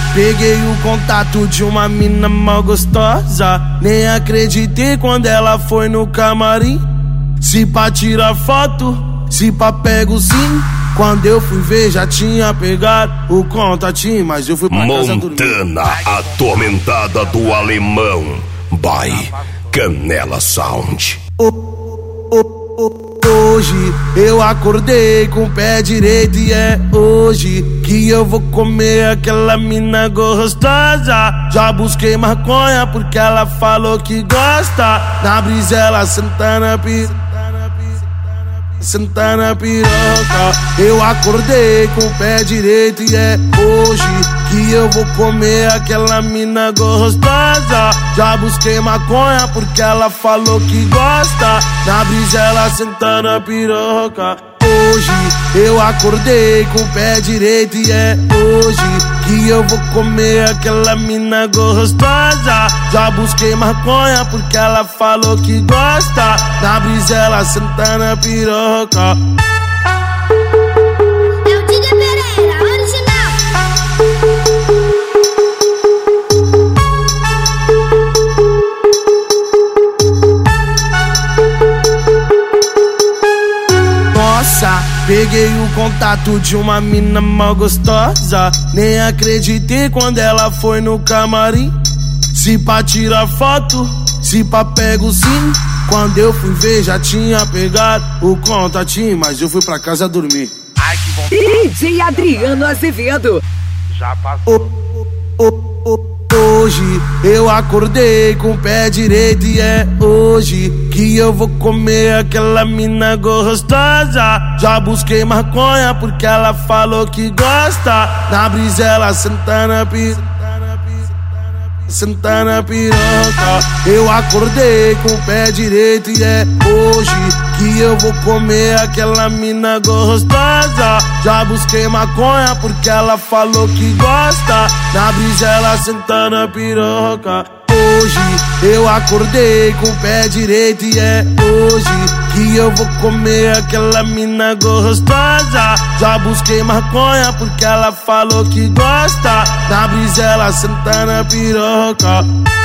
peguei o contato de uma mina mal gostosa. Nem acreditei quando ela foi no camarim. Se pá tira foto, se pá pego sim. Quando eu fui ver já tinha pegado o contatinho, mas eu fui pra casa dormir. Montana, atormentada do alemão, by Canela Sound. Hoje eu acordei com o pé direito e é hoje que eu vou comer aquela mina gostosa. Já busquei maconha porque ela falou que gosta. Na brisa ela senta na senta na piroca. Eu acordei com o pé direito e é hoje que eu vou comer aquela mina gostosa. Já busquei maconha porque ela falou que gosta. Na brisa ela senta na piroca. Hoje eu acordei com o pé direito e é hoje que eu vou comer aquela mina gostosa. Já busquei maconha porque ela falou que gosta. Na brisa ela senta na piroca. É o DJ Pereira, original. Nossa, peguei o contato de uma mina mal gostosa. Nem acreditei quando ela foi no camarim. Se pá tira foto, se pá pego sim. Quando eu fui ver já tinha pegado o contatinho, mas eu fui pra casa dormir. Ai, que bom. DJ Adriano Azevedo. Já passou. Hoje eu acordei com o pé direito e é hoje que eu vou comer aquela mina gostosa. Já busquei maconha porque ela falou que gosta. Na brisa ela senta na senta na piroca. Eu acordei com o pé direito e é hoje que eu vou comer aquela mina gostosa. Já busquei maconha porque ela falou que gosta. Na brisa ela senta na piroca. Hoje eu acordei com o pé direito e é hoje que eu vou comer aquela mina gostosa. Já busquei maconha porque ela falou que gosta. Na brisa ela senta na piroca.